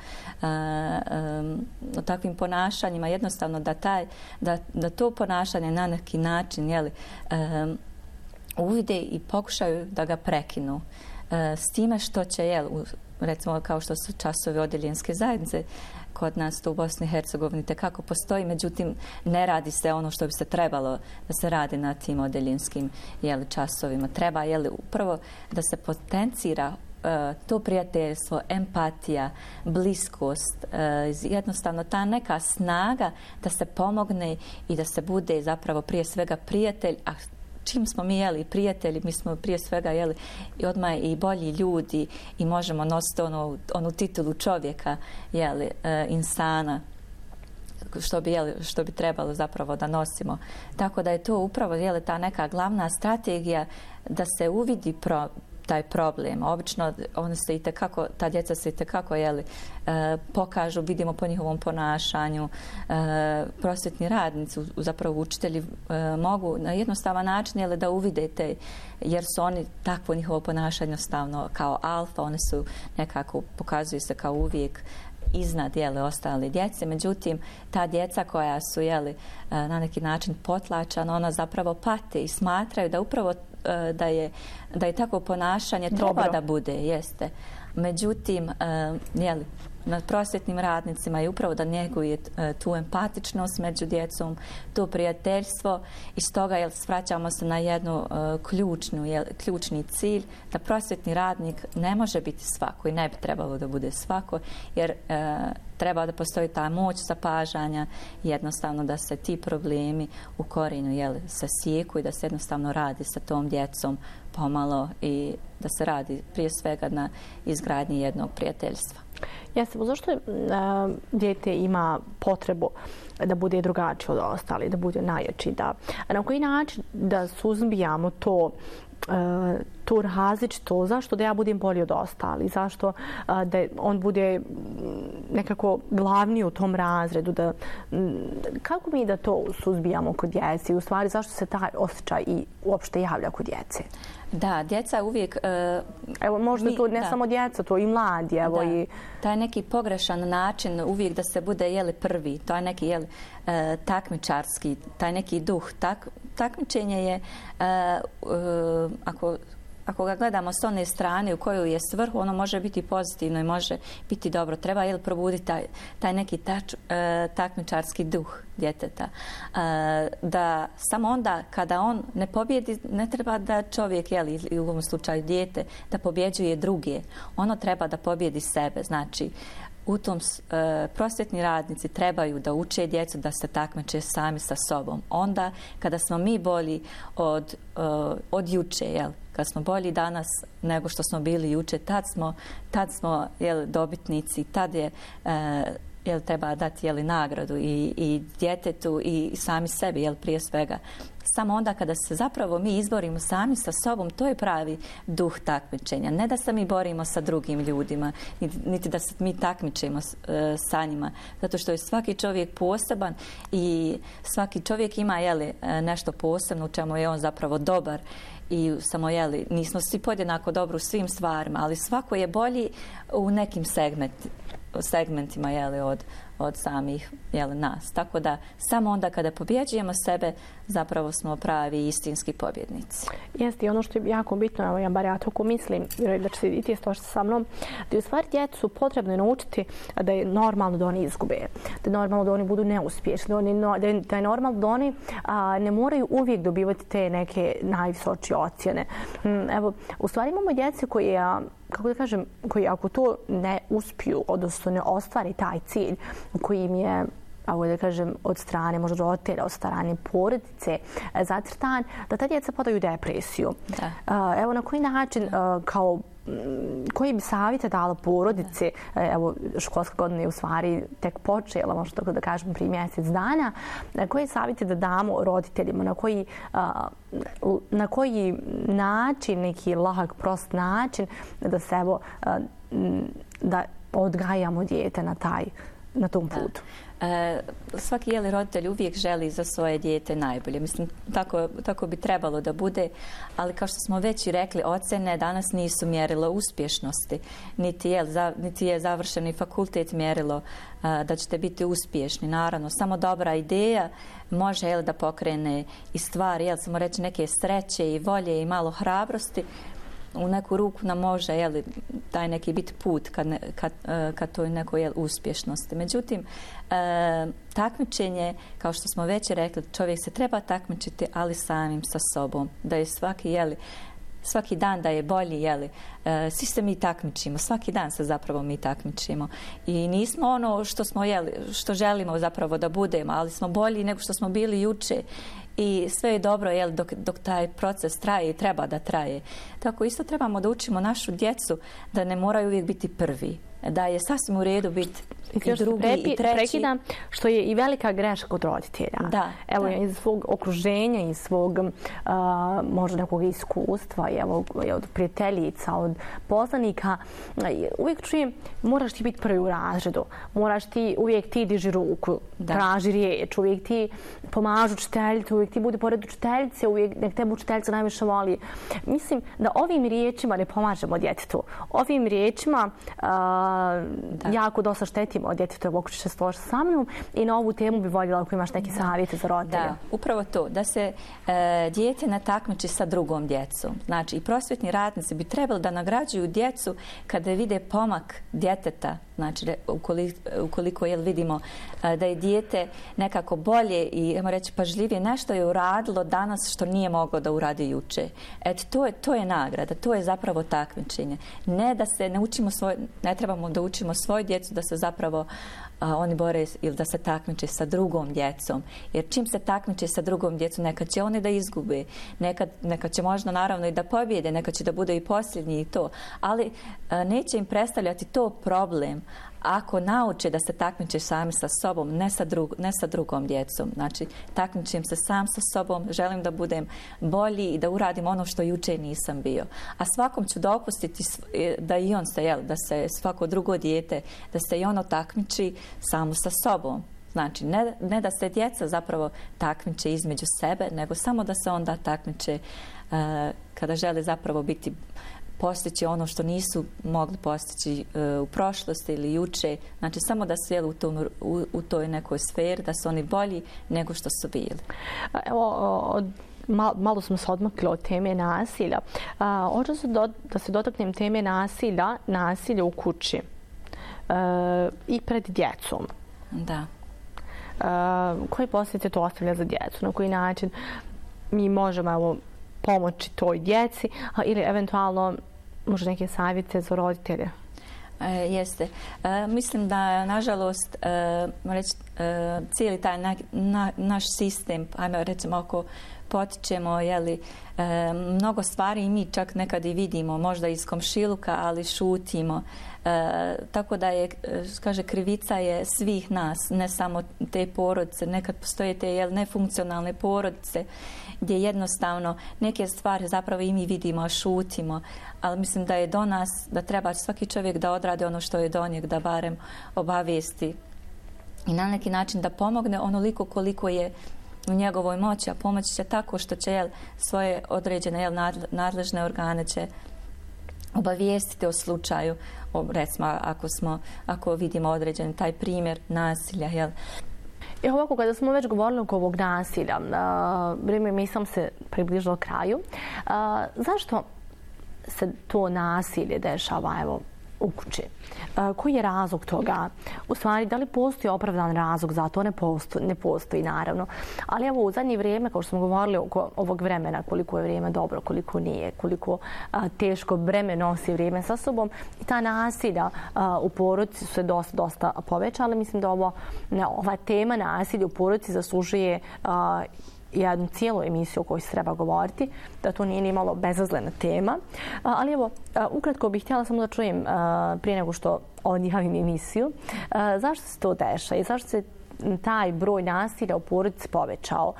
takvim ponašanjima, jednostavno da to ponašanje na neki način uvide i pokušaju da ga prekinu. S time što će, recimo kao što su časovi odeljenske zajednice, kod nas to u Bosni i Hercegovini tekako postoji, međutim ne radi se ono što bi se trebalo da se radi na tim odeljenskim časovima. Treba upravo da se potencira to prijateljstvo, empatija, bliskost, jednostavno ta neka snaga da se pomogne i da se bude zapravo prije svega prijatelj, a čim smo mi prijatelji, mi smo prije svega i odmah i bolji ljudi i možemo nositi onu titulu čovjeka, insana, što bi trebalo zapravo da nosimo. Tako da je to upravo ta neka glavna strategija da se uvidi taj problem. Obično ta djeca se itekako pokažu, vidimo po njihovom ponašanju. Prosvjetni radnici, zapravo učitelji, mogu na jednostavan način da uvide jer su oni takvo njihovo ponašanje stavno kao alfa, oni su nekako, pokazuju se kao uvijek iznad ostale djece. Međutim, ta djeca koja su na neki način potlačana, ona zapravo pate i smatraju da upravo da je takvo ponašanje treba da bude, jeste. Međutim, na prosvjetnim radnicima je upravo da njeguje tu empatičnost među djecom, to prijateljstvo i stoga svraćamo se na jednu ključni cilj da prosvjetni radnik ne može biti svako i ne bi trebalo da bude svako jer treba da postoji ta moć zapažanja, jednostavno da se ti problemi u korijenu se sijeku i da se jednostavno radi sa tom djecom pomalo i da se radi prije svega na izgradnji jednog prijateljstva. Jeste, zašto dijete ima potrebu da bude drugačiji od ostali, da bude najjači, na koji način da suzbijamo to različito, zašto da ja budem bolji od ostali, zašto da on bude nekako glavniji u tom razredu, kako mi da to suzbijamo kod djece i u stvari zašto se taj osjećaj i uopšte javlja kod djece? Da, djeca uvijek... Evo, možda to ne samo djeca, to i mladi. Evo, i... Taj neki pogrešan način uvijek da se bude prvi, to je neki takmičarski, taj neki duh. Takmičenje je, ako ga gledamo s one strane u koju je svrhu, ono može biti pozitivno i može biti dobro. Treba probuditi taj neki takmičarski duh djeteta. Da samo onda kada on ne pobjedi, ne treba da čovjek, ili u ovom slučaju dijete, da pobjeđuje druge. Ono treba da pobjedi sebe. Znači, u tom prosvjetni radnici trebaju da uče djecu da se takmiče sami sa sobom. Onda kada smo mi bolji od juče, kad smo bolji danas nego što smo bili juče, tad smo dobitnici, tad je treba dati nagradu i djetetu i sami sebi prije svega. Samo onda kada se zapravo mi izborimo sami sa sobom, to je pravi duh takmičenja. Ne da se mi borimo sa drugim ljudima, niti da se mi takmičimo sa njima. Zato što je svaki čovjek poseban i svaki čovjek ima nešto posebno u čemu je on zapravo dobar. I samo, nismo svi podjednako dobri u svim stvarima, ali svako je bolji u nekim segmentima od samih nas. Tako da samo onda kada pobjeđujemo sebe, zapravo smo pravi istinski pobjednici. Jeste, i ono što je jako bitno, ja bar ja tako mislim, da će se i ti složiti sa mnom, da je u stvari djecu potrebno naučiti da je normalno da oni izgube, da je normalno da oni budu neuspješni, da je normalno da oni ne moraju uvijek dobivati te neke najvisočije ocjene. Evo, u stvari imamo djece koji kako da kažem, koji ako to ne uspiju, odnosno ne ostvari taj cilj koji im je, da kažem, od strane možda roditelja, od strane porodice zacrtan, da ta djeca padaju u depresiju. Evo, na koji način, koji bi savjete dala porodice, evo, školska godina je u stvari tek počela, možda tako da kažem, prije mjesec dana, koje savjete da damo roditeljima, na koji način, neki lahak, prost način, da se, evo, da odgajamo dijete na tom putu. Svaki roditelj uvijek želi za svoje dijete najbolje. Mislim, tako bi trebalo da bude, ali kao što smo već i rekli, ocjene danas nisu mjerilo uspješnosti, niti je završeni fakultet mjerilo da ćete biti uspješni. Naravno, samo dobra ideja može da pokrene i stvari, samo reći neke sreće i volje i malo hrabrosti. U neku ruku nam može taj neki biti put ka toj nekoj uspješnosti. Međutim, takmičenje, kao što smo već rekli, čovjek se treba takmičiti, ali samim sa sobom. Da je svaki dan da je bolji, svi se mi takmičimo, svaki dan se zapravo mi takmičimo. I nismo ono što želimo zapravo da budemo, ali smo bolji nego što smo bili juče. I sve je dobro dok taj proces traje i treba da traje. Tako isto trebamo da učimo našu djecu da ne moraju uvijek biti prvi. Da je sasvim u redu biti i drugi i treći. Prekidam, što je i velika greška kod roditelja. Evo, iz svog okruženja, iz svog možda nekog iskustva, od prijateljica, od poznanika, uvijek čujem, moraš ti biti prvi u razredu, uvijek ti diži ruku, traži riječ, uvijek ti pomažu učiteljicu, uvijek ti budi pored učiteljice, uvijek nek tebe učiteljica najviše voli. Mislim da ovim riječima ne pomažemo djetetu. Ovim riječima jako dosta štetimo djetetu, ako ćeš se složiti sa mnom, i na ovu temu bi voljela ako imaš neke savjete za roditelje. Da, upravo to, da se dijete ne takmiči sa drugom djecom. Znači, i prosvjetni radnici bi trebali da nagrađuju djecu kada vide pomak djeteta Znači, ukoliko vidimo da je dijete nekako bolje i, ajmo reći, pažljivije, nešto je uradilo danas što nije moglo da uradi juče. To je nagrada, to je zapravo takmičenje. Ne trebamo da učimo svoju djecu da se zapravo oni bore ili da se takmiče sa drugom djecom. Jer čim se takmiče sa drugom djecom, nekad će oni da izgube, nekad će možda naravno i da pobjede, nekad će da bude i posljednji i to. Ali neće im predstavljati to problem ako nauče da se takmiče sami sa sobom, ne sa drugom djecom. Znači, takmičim se sam sa sobom, želim da budem bolji i da uradim ono što juče nisam bio. A svakom ću dopustiti da i on da se svako drugo dijete, da se i ono takmiči samo sa sobom. Znači, ne da se djeca zapravo takmiče između sebe, nego samo da se onda takmiče kada žele zapravo postići ono što nisu mogli postići u prošlosti ili juče. Znači, samo da su u toj nekoj sferi, da su oni bolji nego što su bili. Evo, malo smo se odmakli od teme nasilja. Hoću da se dotaknem teme nasilja u kući i pred djecom. Da. Koje posljedice to ostavlja za djecu? Na koji način mi možemo pomoći toj djeci ili eventualno možda neke savjete za roditelje? Jeste. Mislim da, nažalost, cijeli taj naš sistem, ajmo recimo ako potičemo mnogo stvari i mi čak nekad i vidimo, možda iz komšiluka, ali šutimo. Tako da krivica je svih nas, ne samo te porodice. Nekad postoje te nefunkcionalne porodice gdje jednostavno neke stvari zapravo i mi vidimo, a šutimo. Ali mislim da je do nas, da treba svaki čovjek da odradi ono što je do njeg, da barem obavijesti i na neki način da pomogne onoliko koliko je u njegovoj moći, a pomoći će tako što će svoje određene nadležne organe će obavijestiti o slučaju, recimo ako vidimo određen taj primjer nasilja. Ovako, kada smo već govorili oko ovog nasilja, mi sam se približila kraju. Zašto se to nasilje dešava u kući? Koji je razlog toga? U stvari, da li postoji opravdan razlog za to? Ne postoji, naravno. Ali evo, u zadnje vrijeme, kao što smo govorili oko ovog vremena, koliko je vrijeme dobro, koliko nije, koliko teško breme nosi vrijeme sa sobom, i ta nasilja u porodici su se dosta povećala. Mislim da ova tema nasilja u porodici zaslužuje jednu cijelu emisiju o kojoj se treba govoriti, da to nije ni malo bezazlena tema. Ali evo, ukratko bih htjela samo da čujem prije nego što odjavim emisiju, zašto se to dešava i zašto se taj broj nasilja u porodici povećao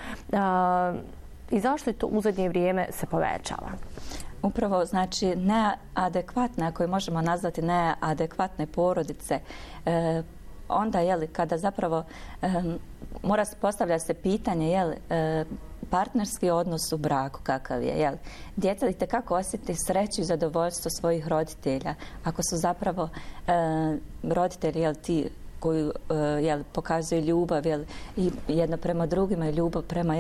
i zašto je to u zadnje vrijeme se povećava? Upravo, znači, neadekvatne, ako je možemo nazvati neadekvatne porodice, onda, kada zapravo postavlja se pitanje, partnerski odnos u braku kakav je, djeca itekako osjeti sreću i zadovoljstvo svojih roditelja. Ako su zapravo roditelji, ti koji pokazuju ljubav i jedno prema drugima i ljubav prema,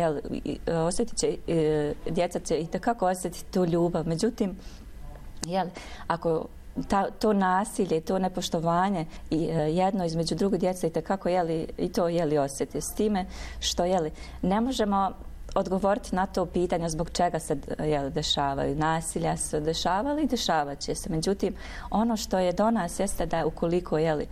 djeca će itekako osjetiti tu ljubav. Međutim, ako to nasilje, to nepoštovanje i jedno između druge djece itekako i to osjeti s time što ne možemo odgovoriti na to pitanje zbog čega se dešavaju. Nasilja se dešavali i dešavat će se. Međutim, ono što je do nas jeste da ukoliko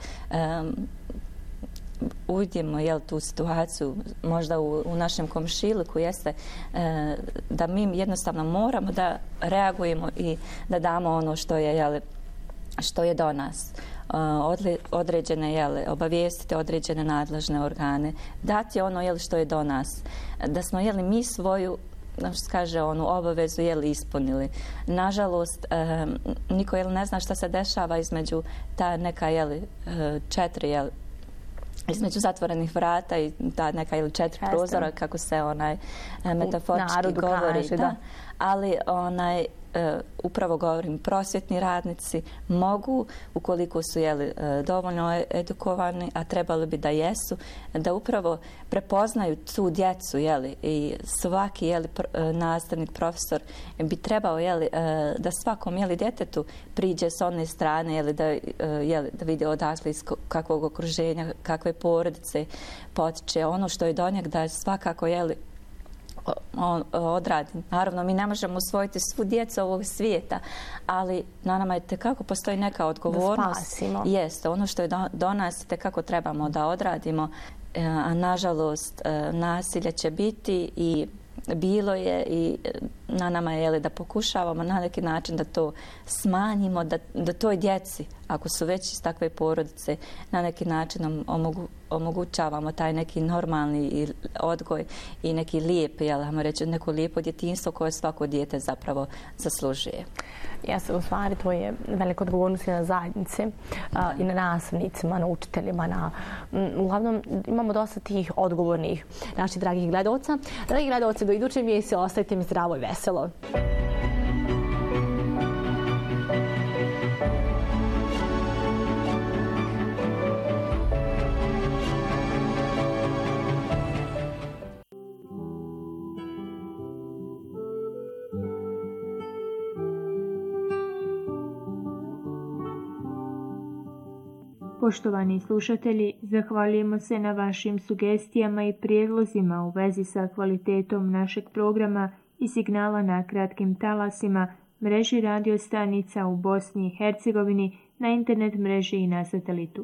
uvidimo tu situaciju možda u našem komšiluku, jeste da mi jednostavno moramo da reagujemo i da damo ono što je do nas. Određene, obavijestiti određene nadležne organe, dati ono što je do nas. Da smo mi svoju, obavezu ispunili. Nažalost, niko ne zna šta se dešava između ta neka četiri između zatvorenih vrata i ta neka četiri prozora, kako se metaforčki govori. Kaže, da. Ali upravo govorim, prosvjetni radnici mogu, ukoliko su dovoljno edukovani, a trebali bi da jesu, da upravo prepoznaju tu djecu i svaki nastavnik, profesor bi trebao da svakom djetetu priđe s one strane da vidi odakle iz kakvog okruženja, kakve porodice potiče, ono što je do njeg da svakako odradi. Naravno, mi ne možemo usvojiti svu djecu ovog svijeta, ali na nama je tekako postoji neka odgovornost. Da spasimo. Jeste, ono što je do nas tekako trebamo da odradimo, a nažalost nasilje će biti i bilo je i na nama je da pokušavamo na neki način da to smanjimo, da toj djeci, ako su već iz takve porodice, na neki način omogućavamo taj neki normalni odgoj i neki lijep, ajmo reći, neko lijepo djetinjstvo koje svako dijete zapravo zaslužuje. Jeste, u stvari to je velika odgovornost i na zajednice i na nastavnicima, na učiteljima. Uglavnom imamo dosta tih odgovornih naših dragih gledalca. Dragi gledalci, do iduće emisije ostajte mi zdravo i veselo. Poštovani slušatelji, zahvaljujemo se na vašim sugestijama i prijedlozima u vezi sa kvalitetom našeg programa i signala na kratkim talasima, mreži radio stanica u Bosni i Hercegovini, na internet mreži i na satelitu.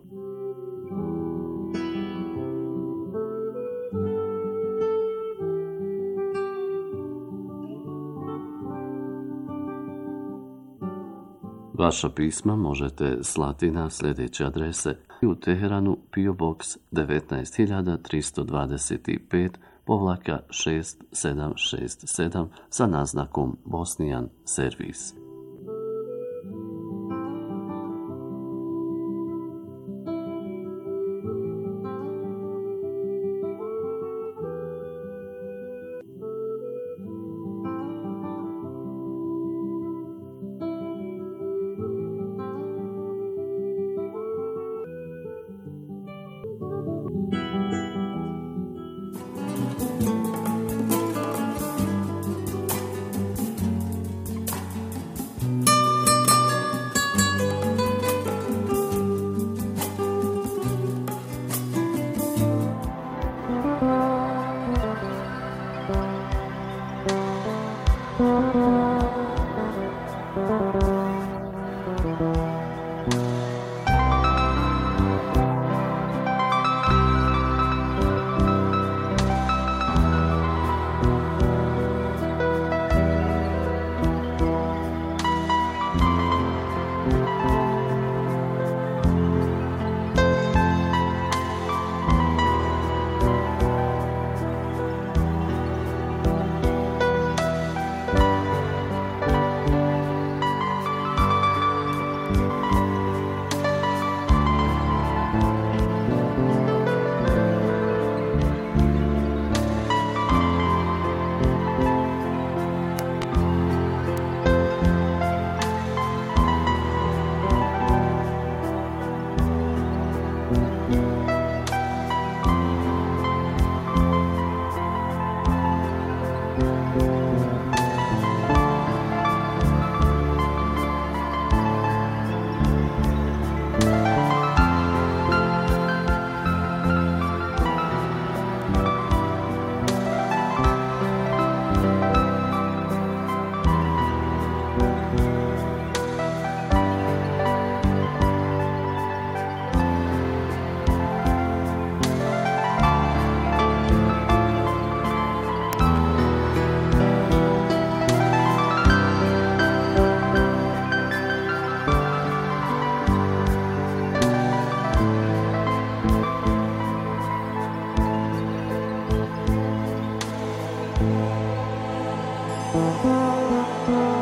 Vaša pisma možete slati na sljedeće adrese: u Teheranu PO Box 19325-6767 sa naznakom Bosnijan servis.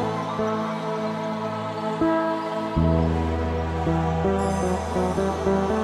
Thank you.